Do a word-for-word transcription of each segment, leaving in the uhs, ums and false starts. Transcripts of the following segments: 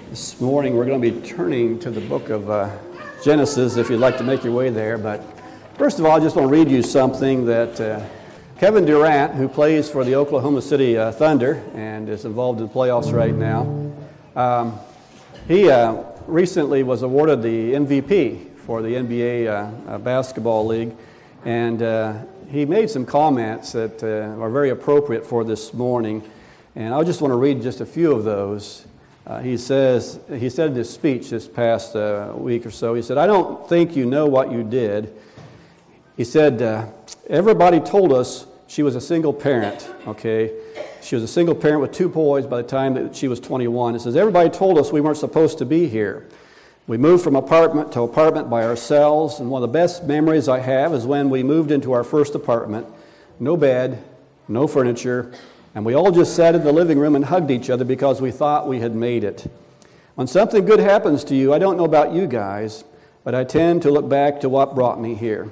This morning we're going to be turning to the book of uh, Genesis, if you'd like to make your way there. But first of all, I just want to read you something that uh, Kevin Durant, who plays for the Oklahoma City uh, Thunder and is involved in the playoffs right now, um, he uh, recently was awarded the M V P for the N B A uh, uh, basketball league, and uh, he made some comments that uh, are very appropriate for this morning, and I just want to read just a few of those. Uh, he says, he said in his speech this past uh, week or so, he said, "I don't think you know what you did." He said, uh, everybody told us she was a single parent, okay? She was a single parent with two boys by the time that she was twenty-one. He says, everybody told us we weren't supposed to be here. We moved from apartment to apartment by ourselves, and one of the best memories I have is when we moved into our first apartment. No bed, no furniture, and we all just sat in the living room and hugged each other because we thought we had made it. When something good happens to you, I don't know about you guys, but I tend to look back to what brought me here.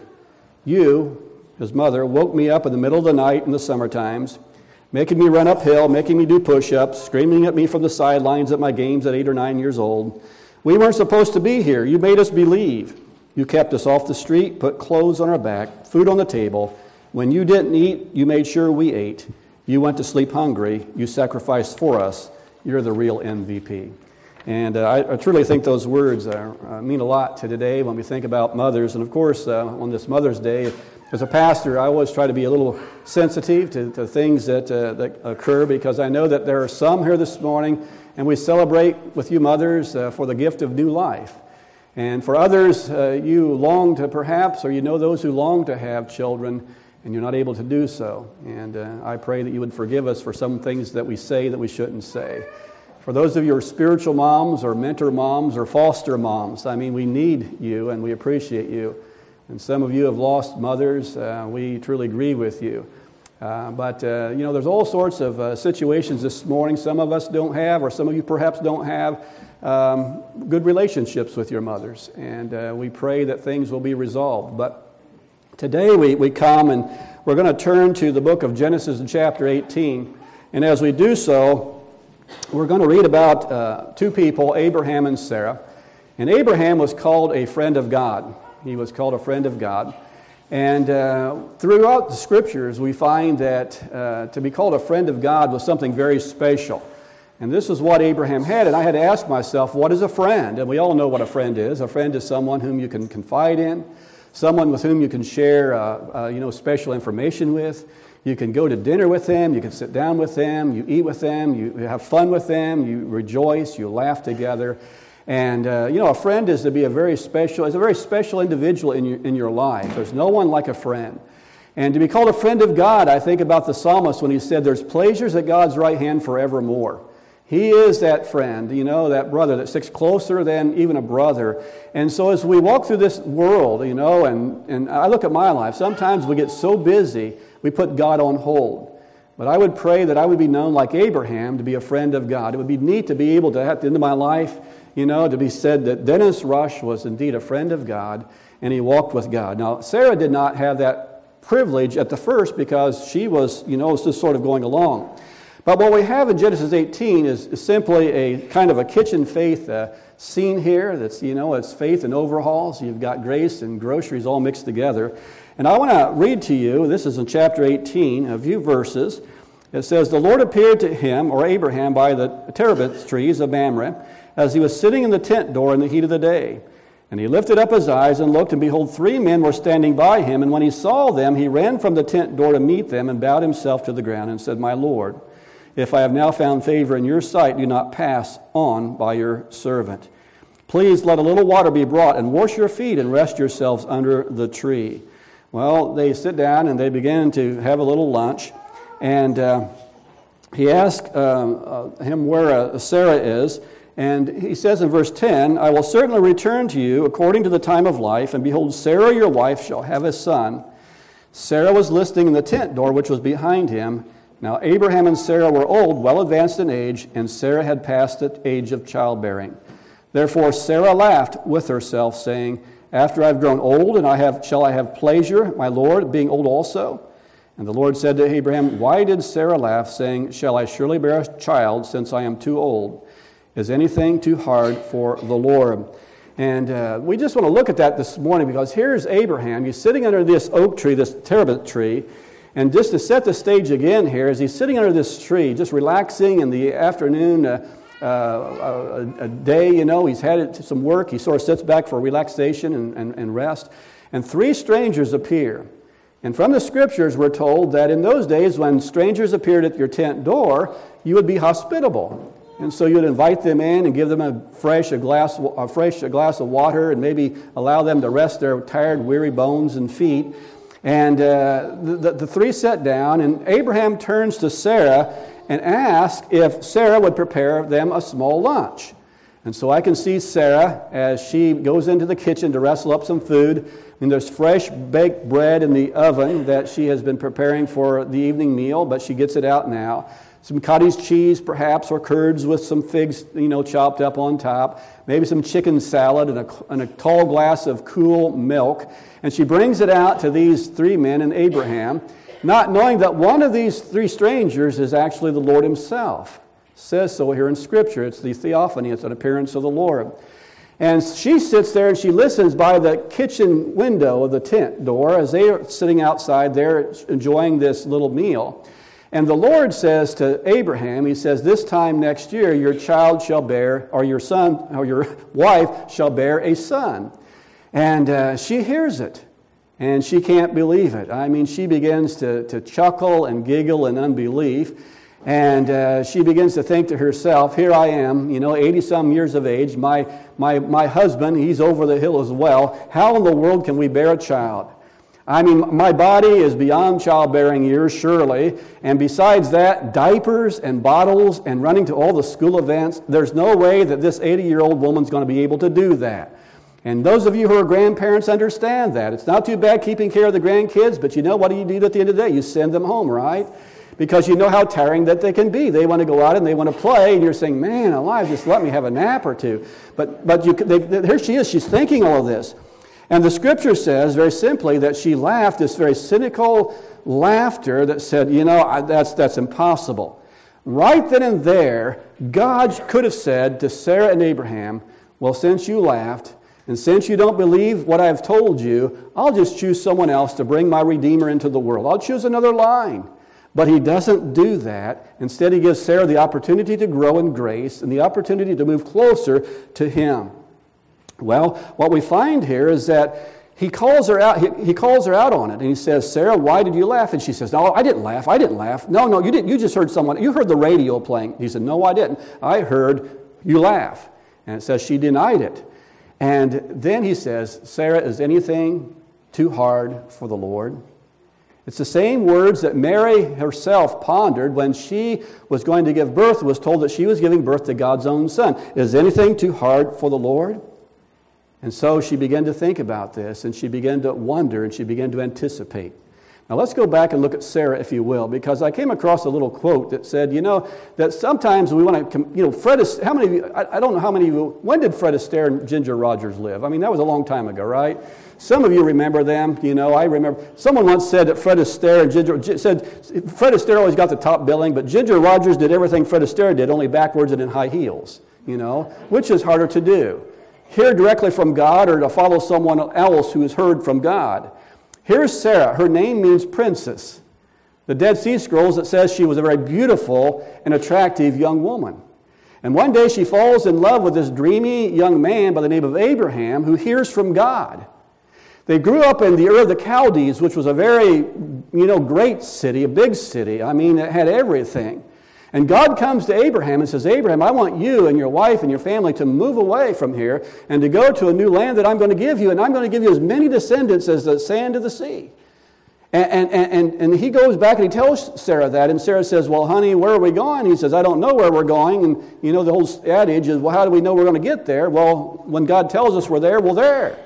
You, his mother, woke me up in the middle of the night in the summer times, making me run uphill, making me do push-ups, screaming at me from the sidelines at my games at eight or nine years old. We weren't supposed to be here. You made us believe. You kept us off the street, put clothes on our back, food on the table. When you didn't eat, you made sure we ate. You went to sleep hungry. You sacrificed for us. You're the real M V P. And uh, I, I truly think those words are, uh, mean a lot to today when we think about mothers. And of course, uh, on this Mother's Day, as a pastor, I always try to be a little sensitive to, to things that, uh, that occur, because I know that there are some here this morning, and we celebrate with you mothers uh, for the gift of new life. And for others, uh, you long to perhaps, or you know those who long to have children, and you're not able to do so. And uh, I pray that you would forgive us for some things that we say that we shouldn't say. For those of you who are spiritual moms or mentor moms or foster moms, I mean, we need you and we appreciate you. And some of you have lost mothers. Uh, we truly grieve with you. Uh, but, uh, you know, there's all sorts of uh, situations this morning. Some of us don't have, or some of you perhaps don't have, um, good relationships with your mothers. And uh, we pray that things will be resolved. But today we, we come and we're going to turn to the book of Genesis in chapter eighteen. And as we do so, we're going to read about uh, two people, Abraham and Sarah. And Abraham was called a friend of God. He was called a friend of God. And uh, throughout the Scriptures, we find that uh, to be called a friend of God was something very special. And this is what Abraham had. And I had to ask myself, what is a friend? And we all know what a friend is. A friend is someone whom you can confide in, someone with whom you can share uh, uh, you know, special information with. You can go to dinner with them, you can sit down with them, you eat with them, you have fun with them, you rejoice, you laugh together. And, uh, you know, a friend is to be a very special, is a very special individual in your, in your life. There's no one like a friend. And to be called a friend of God, I think about the psalmist when he said, there's pleasures at God's right hand forevermore. He is that friend, you know, that brother that sticks closer than even a brother. And so as we walk through this world, you know, and, and I look at my life, sometimes we get so busy, we put God on hold. But I would pray that I would be known like Abraham to be a friend of God. It would be neat to be able to, at the end of my life, you know, to be said that Dennis Rush was indeed a friend of God, and he walked with God. Now, Sarah did not have that privilege at the first because she was, you know, just sort of going along. But what we have in Genesis eighteen is, is simply a kind of a kitchen faith uh, scene here. That's, you know, it's faith and overhauls. You've got grace and groceries all mixed together. And I want to read to you, this is in chapter eighteen, a few verses. It says, the Lord appeared to him, or Abraham, by the terebinth trees of Mamre, as he was sitting in the tent door in the heat of the day. And he lifted up his eyes and looked, and behold, three men were standing by him. And when he saw them, he ran from the tent door to meet them and bowed himself to the ground and said, my Lord, if I have now found favor in your sight, do not pass on by your servant. Please let a little water be brought and wash your feet and rest yourselves under the tree. Well, they sit down and they begin to have a little lunch. And uh, he asked uh, uh, him where uh, Sarah is. And he says in verse ten, I will certainly return to you according to the time of life. And behold, Sarah your wife shall have a son. Sarah was listening in the tent door which was behind him. Now Abraham and Sarah were old, well advanced in age, and Sarah had passed the age of childbearing. Therefore Sarah laughed with herself, saying, after I have grown old, and I have shall I have pleasure, my Lord, being old also? And the Lord said to Abraham, why did Sarah laugh, saying, shall I surely bear a child, since I am too old? Is anything too hard for the Lord? And uh, we just want to look at that this morning because here's Abraham. He's sitting under this oak tree, this terebinth tree. And just to set the stage again here, as he's sitting under this tree, just relaxing in the afternoon, uh, uh, a, a day, you know, he's had some work. He sort of sits back for relaxation and, and, and rest. And three strangers appear. And from the Scriptures, we're told that in those days when strangers appeared at your tent door, you would be hospitable. And so you'd invite them in and give them a fresh a glass a fresh a glass of water and maybe allow them to rest their tired, weary bones and feet. And uh, the, the three sat down, and Abraham turns to Sarah and asks if Sarah would prepare them a small lunch. And so I can see Sarah as she goes into the kitchen to wrestle up some food. And there's fresh baked bread in the oven that she has been preparing for the evening meal, but she gets it out now. Some cottage cheese, perhaps, or curds with some figs, you know, chopped up on top. Maybe some chicken salad and a, and a tall glass of cool milk. And she brings it out to these three men and Abraham, not knowing that one of these three strangers is actually the Lord himself. It says so here in Scripture. It's the theophany. It's an appearance of the Lord. And she sits there and she listens by the kitchen window of the tent door as they are sitting outside there enjoying this little meal. And the Lord says to Abraham, he says, this time next year your child shall bear, or your son, or your wife shall bear a son. And uh, she hears it, and she can't believe it. I mean, she begins to, to chuckle and giggle in unbelief, and uh, she begins to think to herself, here I am, you know, eighty-some years of age, my, my, my husband, he's over the hill as well. How in the world can we bear a child? I mean, my body is beyond childbearing years, surely. And besides that, diapers and bottles and running to all the school events, there's no way that this eighty-year-old woman's going to be able to do that. And those of you who are grandparents understand that. It's not too bad keeping care of the grandkids, but you know what do you do at the end of the day? You send them home, right? Because you know how tiring that they can be. They want to go out and they want to play, and you're saying, man alive, just let me have a nap or two. But, but you, they, they, here she is, she's thinking all of this. And the Scripture says, very simply, that she laughed, this very cynical laughter that said, you know, I, that's, that's impossible. Right then and there, God could have said to Sarah and Abraham, well, since you laughed, and since you don't believe what I've told you, I'll just choose someone else to bring my Redeemer into the world. I'll choose another line. But he doesn't do that. Instead, he gives Sarah the opportunity to grow in grace and the opportunity to move closer to him. Well, what we find here is that he calls her out. He, he calls her out on it, and he says, "Sarah, why did you laugh?" And she says, "No, I didn't laugh. I didn't laugh. No, no, you didn't. You just heard someone. You heard the radio playing." He said, "No, I didn't. I heard you laugh." And it says she denied it. And then he says, "Sarah, is anything too hard for the Lord?" It's the same words that Mary herself pondered when she was going to give birth, was told that she was giving birth to God's own Son. Is anything too hard for the Lord? And so she began to think about this, and she began to wonder, and she began to anticipate. Now let's go back and look at Sarah, if you will, because I came across a little quote that said, you know, that sometimes we want to, you know, Fred Astaire, how many of you, I, I don't know how many of you, when did Fred Astaire and Ginger Rogers live? I mean, that was a long time ago, right? Some of you remember them, you know, I remember. Someone once said that Fred Astaire and Ginger, said Fred Astaire always got the top billing, but Ginger Rogers did everything Fred Astaire did, only backwards and in high heels, you know, which is harder to do. Hear directly from God or to follow someone else who has heard from God. Here's Sarah. Her name means princess. The Dead Sea Scrolls, it says she was a very beautiful and attractive young woman. And one day she falls in love with this dreamy young man by the name of Abraham who hears from God. They grew up in the Ur of the Chaldees, which was a very, you know, great city, a big city. I mean, it had everything. And God comes to Abraham and says, Abraham, I want you and your wife and your family to move away from here and to go to a new land that I'm going to give you, and I'm going to give you as many descendants as the sand of the sea. And, and, and, and he goes back and he tells Sarah that, and Sarah says, well, honey, where are we going? He says, I don't know where we're going. And you know, the whole adage is, well, how do we know we're going to get there? Well, when God tells us we're there, we're there.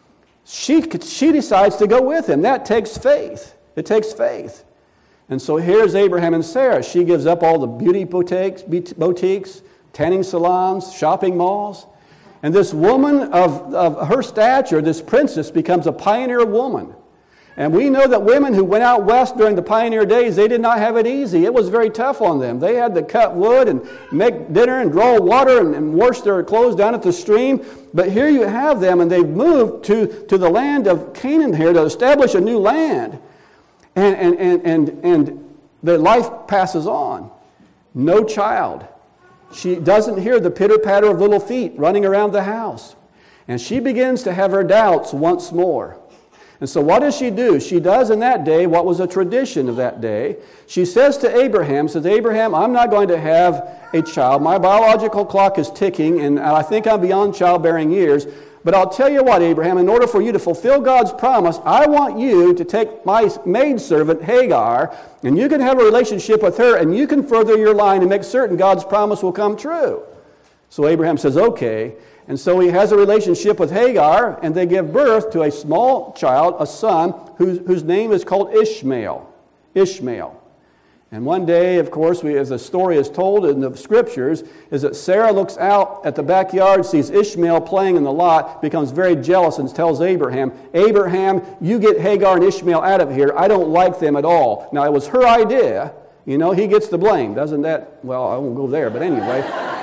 She, she decides to go with him. That takes faith. It takes faith. And so here's Abraham and Sarah. She gives up all the beauty boutiques, boutiques, tanning salons, shopping malls. And this woman of, of her stature, this princess, becomes a pioneer woman. And we know that women who went out west during the pioneer days, they did not have it easy. It was very tough on them. They had to cut wood and make dinner and draw water and, and wash their clothes down at the stream. But here you have them, and they've moved to, to the land of Canaan here to establish a new land. And, and, and, and, and their life passes on. No child. She doesn't hear the pitter-patter of little feet running around the house. And she begins to have her doubts once more. And so what does she do? She does in that day what was a tradition of that day. She says to Abraham, says, Abraham, I'm not going to have a child. My biological clock is ticking, and I think I'm beyond childbearing years. But I'll tell you what, Abraham, in order for you to fulfill God's promise, I want you to take my maidservant, Hagar, and you can have a relationship with her, and you can further your line and make certain God's promise will come true. So Abraham says, okay. And so he has a relationship with Hagar, and they give birth to a small child, a son, whose, whose name is called Ishmael. Ishmael. And one day, of course, we, as the story is told in the Scriptures, is that Sarah looks out at the backyard, sees Ishmael playing in the lot, becomes very jealous and tells Abraham, Abraham, you get Hagar and Ishmael out of here. I don't like them at all. Now, it was her idea. You know, he gets the blame. Doesn't that, well, I won't go there, but anyway.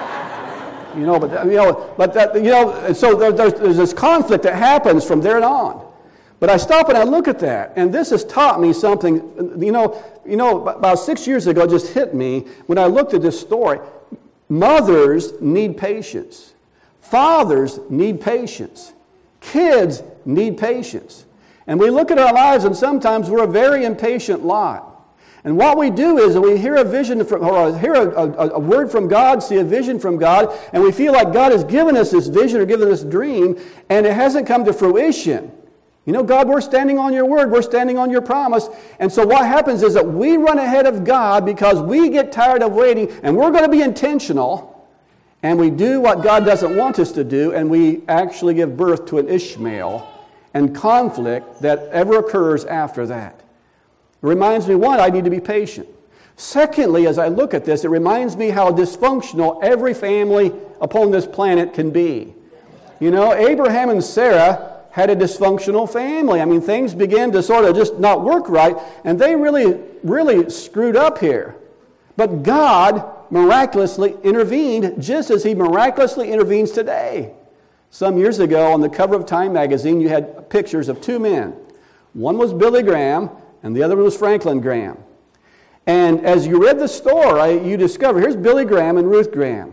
You know, but you know, but that you know, so there, there's, there's this conflict that happens from there on. But I stop and I look at that, and this has taught me something. You know, you know, about six years ago, it just hit me when I looked at this story. Mothers need patience. Fathers need patience. Kids need patience. And we look at our lives, and sometimes we're a very impatient lot. And what we do is we hear a vision from, or hear a, a, a word from God, see a vision from God, and we feel like God has given us this vision or given us this dream, and it hasn't come to fruition. You know, God, we're standing on your word, we're standing on your promise. And so what happens is that we run ahead of God because we get tired of waiting, and we're going to be intentional, and we do what God doesn't want us to do, and we actually give birth to an Ishmael and conflict that ever occurs after that. It reminds me, one, I need to be patient. Secondly, as I look at this, it reminds me how dysfunctional every family upon this planet can be. You know, Abraham and Sarah had a dysfunctional family. I mean, things began to sort of just not work right, and they really, really screwed up here. But God miraculously intervened just as He miraculously intervenes today. Some years ago, on the cover of Time magazine, you had pictures of two men. One was Billy Graham, and the other one was Franklin Graham. And as you read the story, you discover, here's Billy Graham and Ruth Graham.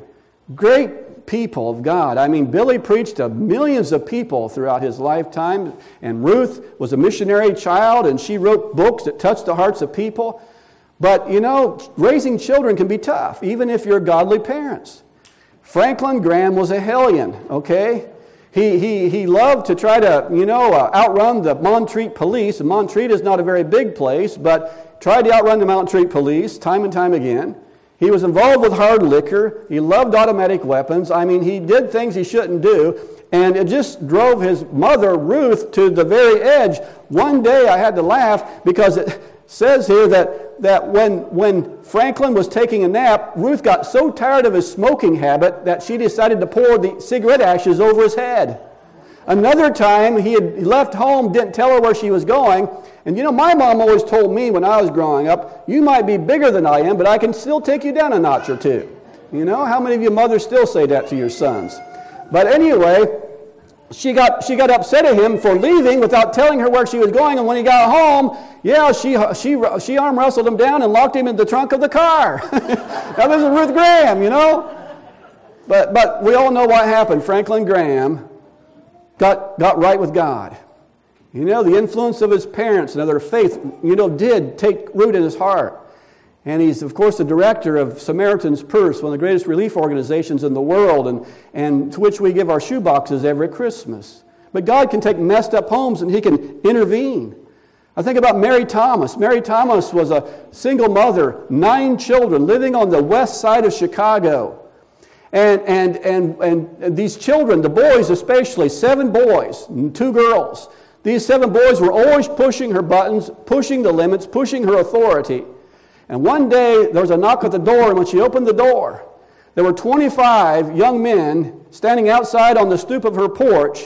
Great people of God. I mean, Billy preached to millions of people throughout his lifetime, and Ruth was a missionary child, and she wrote books that touched the hearts of people. But, you know, raising children can be tough, even if you're godly parents. Franklin Graham was a hellion, okay? He, he, he loved to try to, you know, uh, outrun the Montreat police. And Montreat is not a very big place, but tried to outrun the Montreat police time and time again. He was involved with hard liquor. He loved automatic weapons. I mean, he did things he shouldn't do. And it just drove his mother, Ruth, to the very edge. One day I had to laugh because it says here that, that when, when Franklin was taking a nap, Ruth got so tired of his smoking habit that she decided to pour the cigarette ashes over his head. Another time, he had left home, didn't tell her where she was going. And you know, my mom always told me when I was growing up, you might be bigger than I am, but I can still take you down a notch or two. You know, how many of you mothers still say that to your sons? But anyway, she got she got upset at him for leaving without telling her where she was going. And when he got home, yeah, she she she arm wrestled him down and locked him in the trunk of the car. That was Ruth Graham, you know. But but we all know what happened. Franklin Graham got got right with God. You know, the influence of his parents and their faith, you know, did take root in his heart. And he's, of course, the director of Samaritan's Purse, one of the greatest relief organizations in the world, and, and to which we give our shoeboxes every Christmas. But God can take messed up homes and He can intervene. I think about Mary Thomas. Mary Thomas was a single mother, nine children, living on the west side of Chicago. And, and, and, and these children, the boys especially, seven boys and two girls, these seven boys were always pushing her buttons, pushing the limits, pushing her authority. And one day, there was a knock at the door, and when she opened the door, there were twenty-five young men standing outside on the stoop of her porch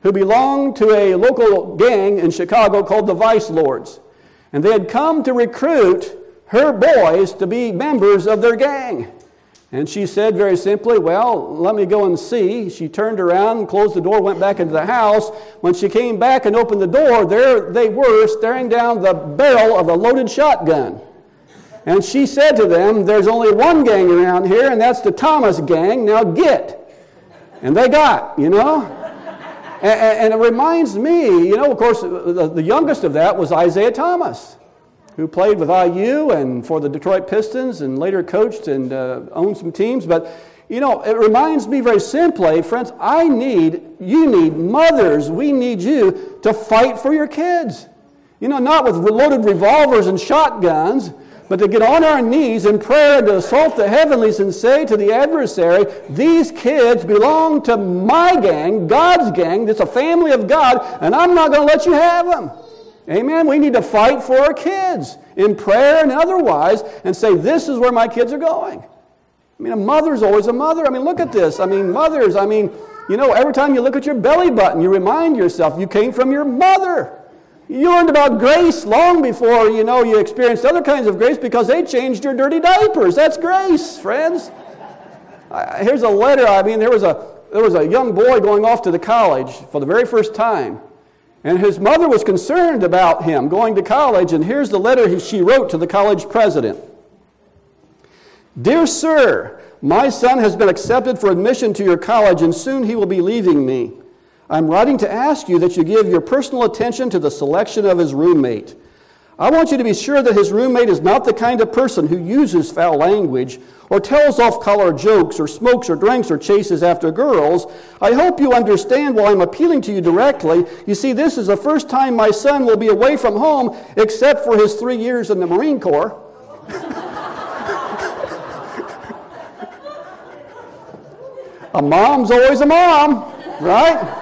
who belonged to a local gang in Chicago called the Vice Lords. And they had come to recruit her boys to be members of their gang. And she said very simply, well, let me go and see. She turned around, closed the door, went back into the house. When she came back and opened the door, there they were staring down the barrel of a loaded shotgun. And she said to them, there's only one gang around here, and that's the Thomas gang. Now get. And they got, you know. and, and it reminds me, you know, of course, the, the youngest of that was Isaiah Thomas, who played with I U and for the Detroit Pistons and later coached and uh, owned some teams. But, you know, it reminds me very simply, friends, I need, you need, mothers, we need you to fight for your kids. You know, not with loaded revolvers and shotguns, but to get on our knees in prayer and to assault the heavenlies and say to the adversary, these kids belong to my gang, God's gang, it's a family of God, and I'm not going to let you have them. Amen. We need to fight for our kids in prayer and otherwise and say, this is where my kids are going. I mean, a mother's always a mother. I mean, look at this. I mean, mothers, I mean, you know, every time you look at your belly button, you remind yourself you came from your mother. You learned about grace long before, you know, you experienced other kinds of grace because they changed your dirty diapers. That's grace, friends. I, here's a letter. I mean, there was a, there was a young boy going off to the college for the very first time. And his mother was concerned about him going to college, and here's the letter she wrote to the college president. Dear sir, my son has been accepted for admission to your college, and soon he will be leaving me. I'm writing to ask you that you give your personal attention to the selection of his roommate. I want you to be sure that his roommate is not the kind of person who uses foul language or tells off-color jokes or smokes or drinks or chases after girls. I hope you understand why I'm appealing to you directly. You see, this is the first time my son will be away from home except for his three years in the Marine Corps. A mom's always a mom, right?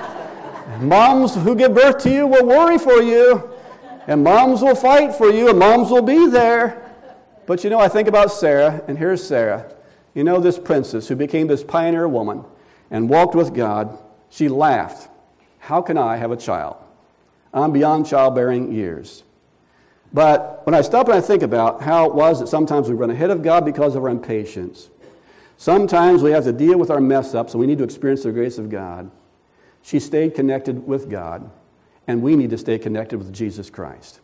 Moms who give birth to you will worry for you. And moms will fight for you, and moms will be there. But you know, I think about Sarah, and here's Sarah. You know, this princess who became this pioneer woman and walked with God. She laughed. How can I have a child? I'm beyond childbearing years. But when I stop and I think about how it was that sometimes we run ahead of God because of our impatience. Sometimes we have to deal with our mess-ups, and we need to experience the grace of God. She stayed connected with God. And we need to stay connected with Jesus Christ.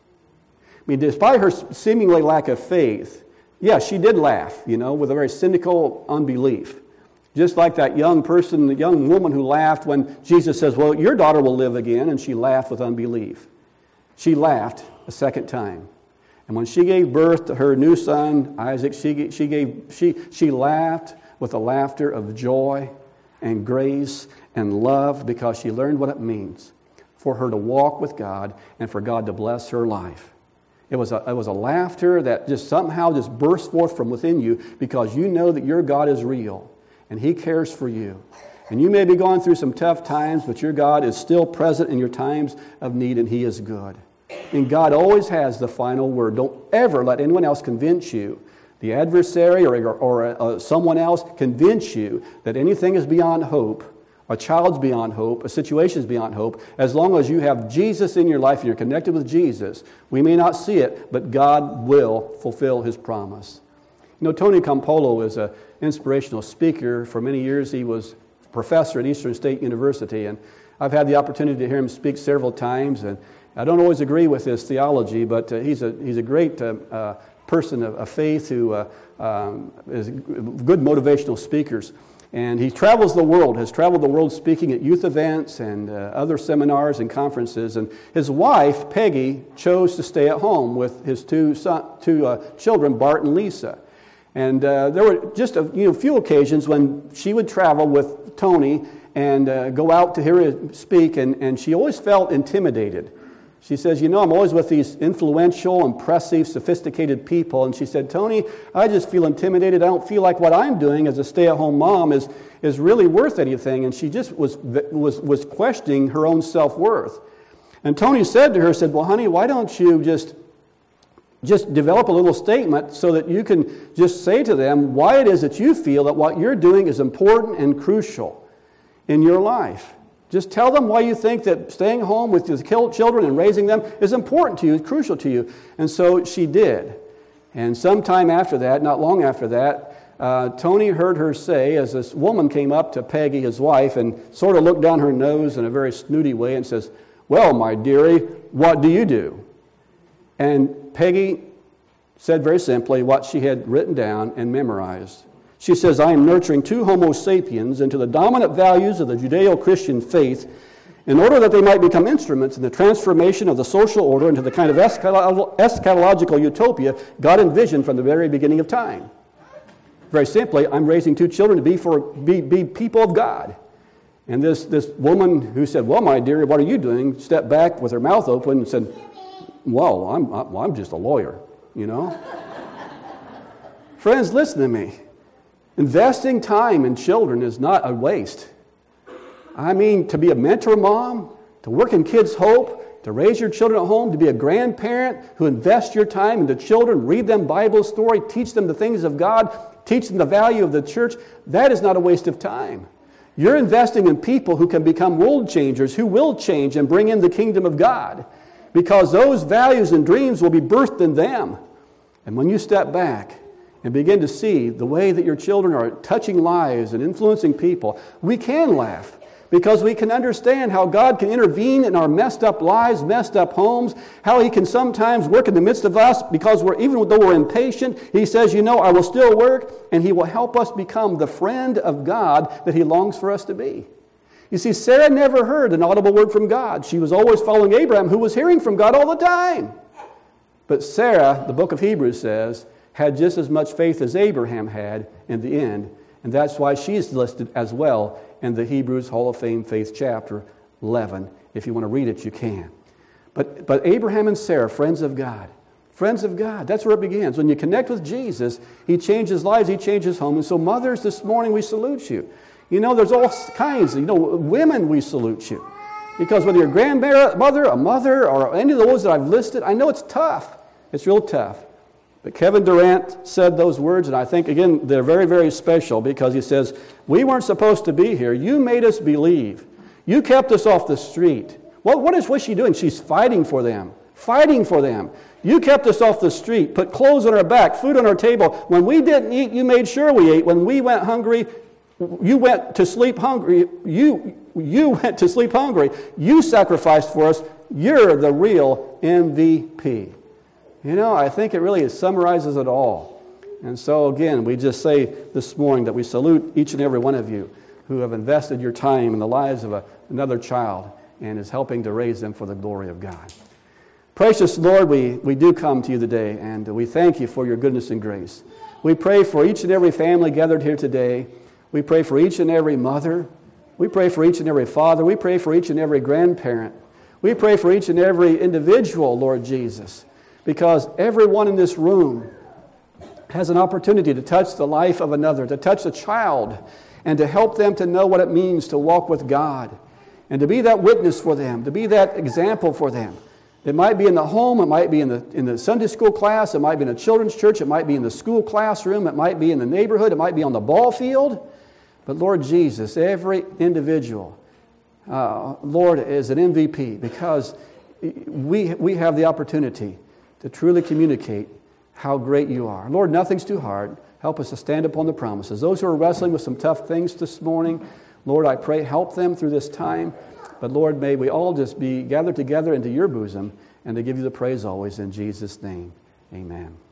I mean, despite her seemingly lack of faith, yeah, she did laugh, you know, with a very cynical unbelief. Just like that young person, the young woman who laughed when Jesus says, well, your daughter will live again, and she laughed with unbelief. She laughed a second time. And when she gave birth to her new son, Isaac, she, she, gave, she, she laughed with the laughter of joy and grace and love because she learned what it means for her to walk with God and for God to bless her life. It was a, it was a laughter that just somehow just burst forth from within you because you know that your God is real and He cares for you. And you may be going through some tough times, but your God is still present in your times of need, and He is good. And God always has the final word. Don't ever let anyone else convince you, the adversary or, or, or uh, someone else convince you that anything is beyond hope. A child's beyond hope, a situation is beyond hope. As long as you have Jesus in your life and you're connected with Jesus, we may not see it, but God will fulfill His promise. You know, Tony Campolo is an inspirational speaker. For many years, he was a professor at Eastern State University, and I've had the opportunity to hear him speak several times, and I don't always agree with his theology, but uh, he's a he's a great uh, uh, person of, of faith who uh, um, is good motivational speakers. And he travels the world, has traveled the world speaking at youth events and uh, other seminars and conferences. And his wife, Peggy, chose to stay at home with his two son, two uh, children, Bart and Lisa. And uh, there were just a you know, few occasions when she would travel with Tony and uh, go out to hear him speak, and, and she always felt intimidated. She says, you know, I'm always with these influential, impressive, sophisticated people. And she said, Tony, I just feel intimidated. I don't feel like what I'm doing as a stay-at-home mom is, is really worth anything. And she just was, was, was questioning her own self-worth. And Tony said to her, said, well, honey, why don't you just, just develop a little statement so that you can just say to them why it is that you feel that what you're doing is important and crucial in your life. Just tell them why you think that staying home with your children and raising them is important to you, crucial to you. And so she did. And sometime after that, not long after that, uh, Tony heard her say, as this woman came up to Peggy, his wife, and sort of looked down her nose in a very snooty way and says, "Well, my dearie, what do you do?" And Peggy said very simply what she had written down and memorized. She says, "I am nurturing two Homo sapiens into the dominant values of the Judeo-Christian faith in order that they might become instruments in the transformation of the social order into the kind of eschatological utopia God envisioned from the very beginning of time." Very simply, I'm raising two children to be, for, be, be people of God. And this, this woman who said, "Well, my dear, what are you doing?" stepped back with her mouth open and said, "Well, I'm, I'm just a lawyer, you know." Friends, listen to me. Investing time in children is not a waste. I mean, to be a mentor mom, to work in Kids Hope, to raise your children at home, to be a grandparent who invests your time into children, read them Bible story, teach them the things of God, teach them the value of the church, that is not a waste of time. You're investing in people who can become world changers, who will change and bring in the kingdom of God, because those values and dreams will be birthed in them. And when you step back and begin to see the way that your children are touching lives and influencing people, we can laugh because we can understand how God can intervene in our messed up lives, messed up homes, how He can sometimes work in the midst of us because we're, even though we're impatient, He says, you know, I will still work, and He will help us become the friend of God that He longs for us to be. You see, Sarah never heard an audible word from God. She was always following Abraham, who was hearing from God all the time. But Sarah, the book of Hebrews says, had just as much faith as Abraham had in the end, and that's why she's listed as well in the Hebrews Hall of Fame Faith chapter eleven. If you want to read it, you can. But, but Abraham and Sarah, friends of God, friends of God, that's where it begins. When you connect with Jesus, He changes lives, He changes homes. And so mothers, this morning we salute you. You know, there's all kinds, you know, women, we salute you. Because whether you're a grandmother, a mother, or any of those that I've listed, I know it's tough. It's real tough. But Kevin Durant said those words, and I think, again, they're very, very special because he says, we weren't supposed to be here. You made us believe. You kept us off the street. What, what is what's she doing? She's fighting for them. Fighting for them. You kept us off the street, put clothes on our back, food on our table. When we didn't eat, you made sure we ate. When we went hungry, you went to sleep hungry. You, you went to sleep hungry. You sacrificed for us. You're the real M V P. You know, I think it really summarizes it all. And so, again, we just say this morning that we salute each and every one of you who have invested your time in the lives of a, another child and is helping to raise them for the glory of God. Precious Lord, we, we do come to you today, and we thank you for your goodness and grace. We pray for each and every family gathered here today. We pray for each and every mother. We pray for each and every father. We pray for each and every grandparent. We pray for each and every individual, Lord Jesus, because everyone in this room has an opportunity to touch the life of another, to touch a child, and to help them to know what it means to walk with God, and to be that witness for them, to be that example for them. It might be in the home, it might be in the, in the Sunday school class, it might be in a children's church, it might be in the school classroom, it might be in the neighborhood, it might be on the ball field. But Lord Jesus, every individual, uh, Lord, is an M V P because we, we have the opportunity to truly communicate how great you are. Lord, nothing's too hard. Help us to stand upon the promises. Those who are wrestling with some tough things this morning, Lord, I pray, help them through this time. But Lord, may we all just be gathered together into your bosom and to give you the praise always in Jesus' name. Amen.